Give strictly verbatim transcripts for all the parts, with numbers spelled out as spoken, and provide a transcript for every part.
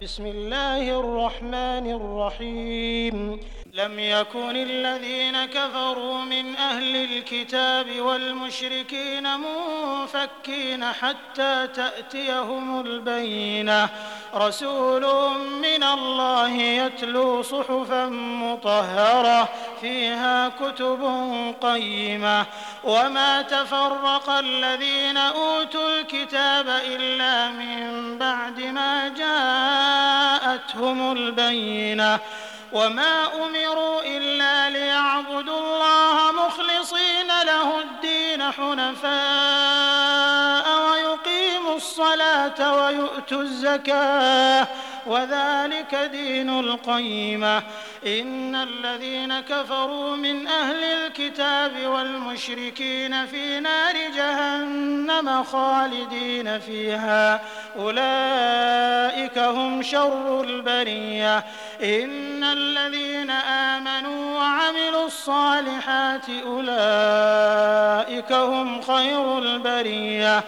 بسم الله الرحمن الرحيم لم يكن الذين كفروا من أهل الكتاب والمشركين منفكين حتى تأتيهم البينة رسول من الله يتلو صحفا مطهرة فيها كتب قيمة وما تفرق الذين أوتوا الكتاب إلا من بعد ما جاءتهم البينة وما أمروا إلا ليعبدوا الله مخلصين له الدين حنفاء ويقيموا الصلاة ويؤتوا الزكاة وذلك دين القيمة إن الذين كفروا من أهل الكتاب والمشركين في نار جهنم خالدين فيها أولئك هم شر البرية إن الذين آمنوا وعملوا الصالحات أولئك هم خير البرية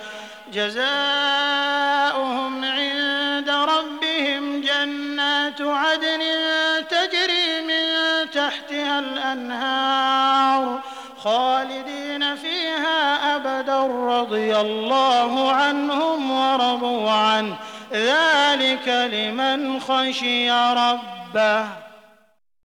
جزاؤهم عند ربهم جنات عدن تجري من تحتها الأنهار خالدين فيها أبدا رضي الله عنهم ورضوا عنه ذلك لمن خشي ربه